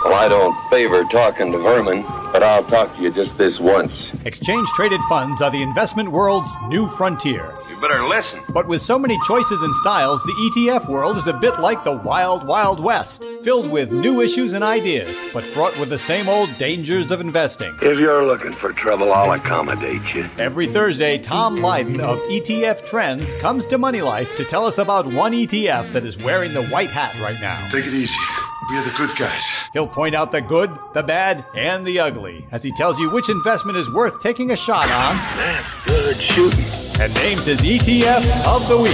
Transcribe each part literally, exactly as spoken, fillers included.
Well, I don't favor talking to vermin, but I'll talk to you just this once. Exchange-traded funds are the investment world's new frontier. You better listen. But with so many choices and styles, the E T F world is a bit like the wild, wild west, filled with new issues and ideas, but fraught with the same old dangers of investing. If you're looking for trouble, I'll accommodate you. Every Thursday, Tom Lydon of E T F Trends comes to Money Life to tell us about one E T F that is wearing the white hat right now. Take it easy. We are the good guys. He'll point out the good, the bad, and the ugly as he tells you which investment is worth taking a shot on. That's good shooting. And names his E T F of the week.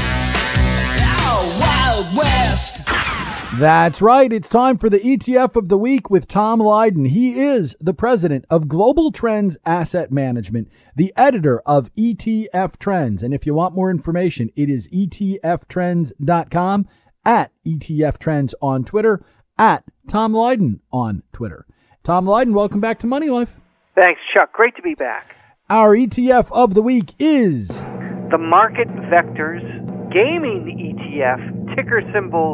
Oh, Wild West! That's right. It's time for the E T F of the week with Tom Lydon. He is the president of Global Trends Asset Management, the editor of E T F Trends. And if you want more information, it is E T F trends dot com, at E T F Trends on Twitter, at Tom Lydon on Twitter. Tom Lydon, welcome back to Money Life. Thanks, Chuck. Great to be back. Our E T F of the week is the Market Vectors Gaming E T F, ticker symbol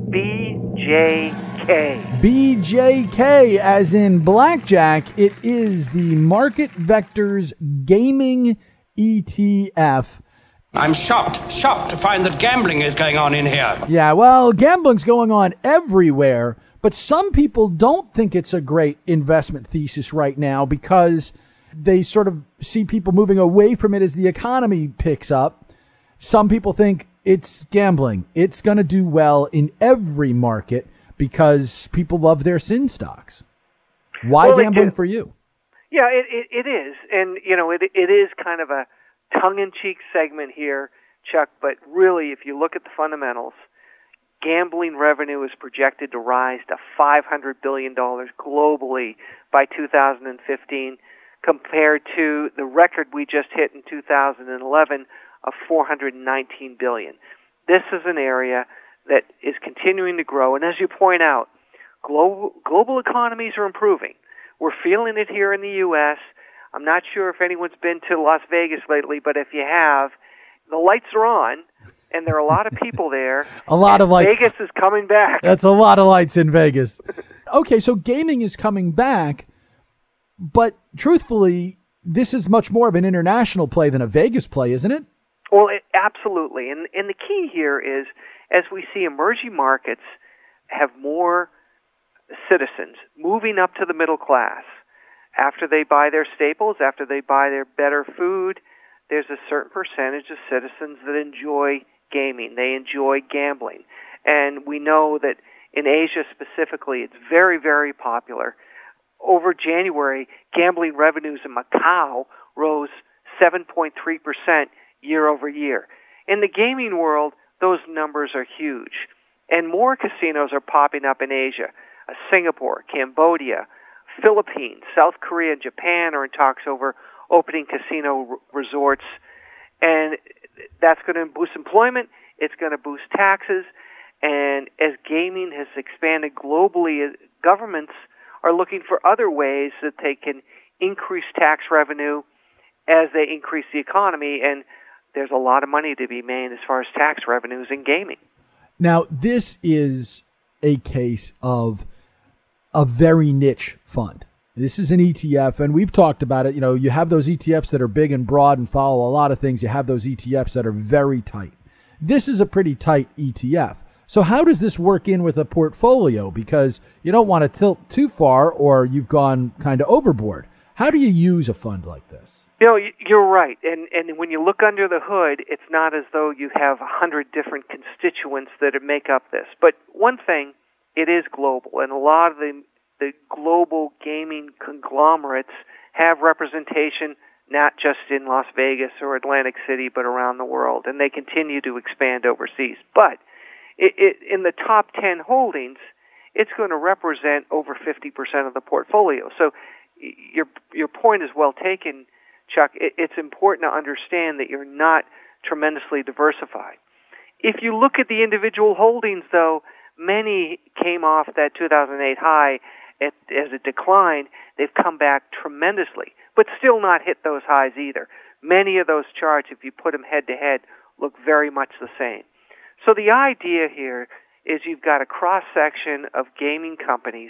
B J K. B J K, as in blackjack. It is the Market Vectors Gaming E T F. I'm shocked, shocked to find that gambling is going on in here. Yeah, well, gambling's going on everywhere, but some people don't think it's a great investment thesis right now because they sort of see people moving away from it as the economy picks up. Some people think it's gambling. It's going to do well in every market because people love their sin stocks. Why well, gambling for you? Yeah, it, it, it is. And, you know, it it is kind of a tongue-in-cheek segment here, Chuck, but really, if you look at the fundamentals, gambling revenue is projected to rise to five hundred billion dollars globally by two thousand fifteen, compared to the record we just hit in two thousand eleven of four hundred nineteen billion dollars. This is an area that is continuing to grow, and as you point out, global, global economies are improving. We're feeling it here in the U S I'm not sure if anyone's been to Las Vegas lately, but if you have, the lights are on, and there are a lot of people there. A lot of lights. Vegas is coming back. That's a lot of lights in Vegas. Okay, so gaming is coming back, but truthfully, this is much more of an international play than a Vegas play, isn't it? Well, it, absolutely. And, and the key here is, as we see emerging markets have more citizens moving up to the middle class, after they buy their staples, after they buy their better food, there's a certain percentage of citizens that enjoy gaming. They enjoy gambling. And we know that in Asia specifically, it's very, very popular. Over January, gambling revenues in Macau rose seven point three percent year over year. In the gaming world, those numbers are huge. And more casinos are popping up in Asia. Uh, Singapore, Cambodia, Philippines, South Korea, and Japan are in talks over opening casino r- resorts. And that's going to boost employment. It's going to boost taxes. And as gaming has expanded globally, governments are looking for other ways that they can increase tax revenue as they increase the economy. And there's a lot of money to be made as far as tax revenues in gaming. Now, this is a case of a very niche fund. This is an E T F, and we've talked about it. You know, you have those E T Fs that are big and broad and follow a lot of things. You have those E T Fs that are very tight. This is a pretty tight E T F. So how does this work in with a portfolio? Because you don't want to tilt too far or you've gone kind of overboard. How do you use a fund like this? You know, you're right. And and when you look under the hood, it's not as though you have a hundred different constituents that make up this. But one thing, it is global, and a lot of the the global gaming conglomerates have representation not just in Las Vegas or Atlantic City, but around the world, and they continue to expand overseas. But it, it, in the top ten holdings, it's going to represent over fifty percent of the portfolio. So your your point is well taken, Chuck. It, it's important to understand that you're not tremendously diversified. If you look at the individual holdings, though, many came off that two thousand eight high at, as a decline. They've come back tremendously, but still not hit those highs either. Many of those charts, if you put them head to head, look very much the same. So the idea here is you've got a cross-section of gaming companies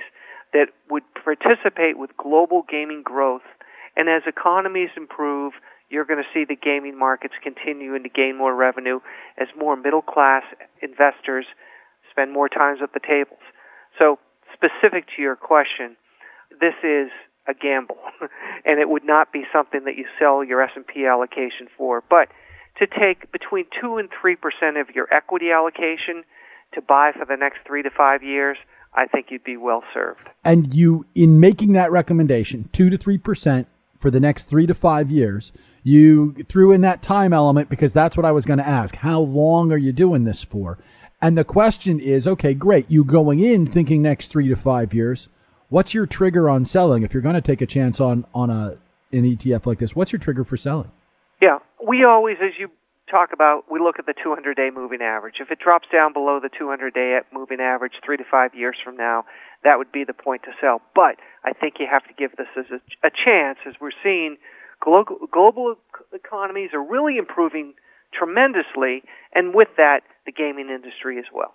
that would participate with global gaming growth. And as economies improve, you're going to see the gaming markets continuing to gain more revenue as more middle-class investors spend more time at the tables. So, specific to your question, this is a gamble, and it would not be something that you sell your S and P allocation for. But to take between two and three percent of your equity allocation to buy for the next three to five years, I think you'd be well served. And you, in making that recommendation, two to three percent for the next three to five years, you threw in that time element because that's what I was going to ask. How long are you doing this for? And the question is, okay, great. You going in thinking next three to five years. What's your trigger on selling? If you're going to take a chance on, on a an E T F like this, what's your trigger for selling? Yeah, we always, as you talk about, we look at the two hundred day moving average. If it drops down below the two hundred day moving average three to five years from now, that would be the point to sell. But I think you have to give this as a, a chance, as we're seeing global, global economies are really improving tremendously, and with that, the gaming industry as well.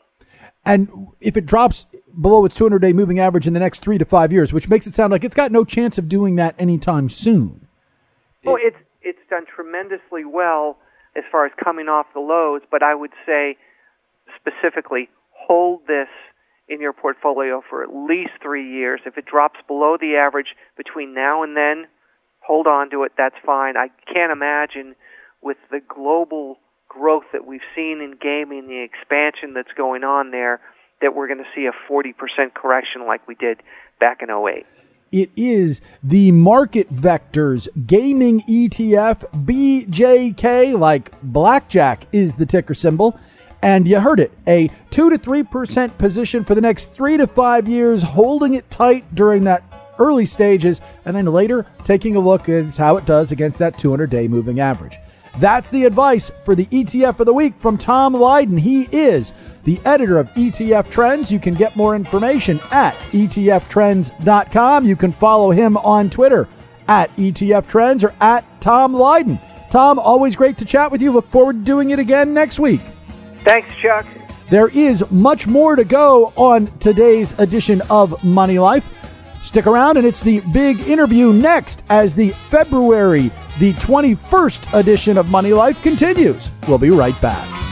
And if it drops below its two hundred day moving average in the next three to five years, which makes it sound like it's got no chance of doing that anytime soon. Well, it's it's done tremendously well as far as coming off the lows, but I would say specifically hold this in your portfolio for at least three years. If it drops below the average between now and then, hold on to it. That's fine. I can't imagine with the global growth that we've seen in gaming, the expansion that's going on there, that we're going to see a forty percent correction like we did back in oh eight. It is the Market Vectors Gaming E T F, B J K, like blackjack is the ticker symbol. And you heard it, a two to three percent position for the next three to five years, holding it tight during that early stages, and then later taking a look at how it does against that two hundred day moving average. That's the advice for the E T F of the week from Tom Lydon. He is the editor of E T F Trends. You can get more information at E T F trends dot com. You can follow him on Twitter at E T F Trends or at Tom Lydon. Tom, always great to chat with you. Look forward to doing it again next week. Thanks, Chuck. There is much more to go on today's edition of Money Life. Stick around, and it's the big interview next as the February the twenty-first edition of Money Life continues. We'll be right back.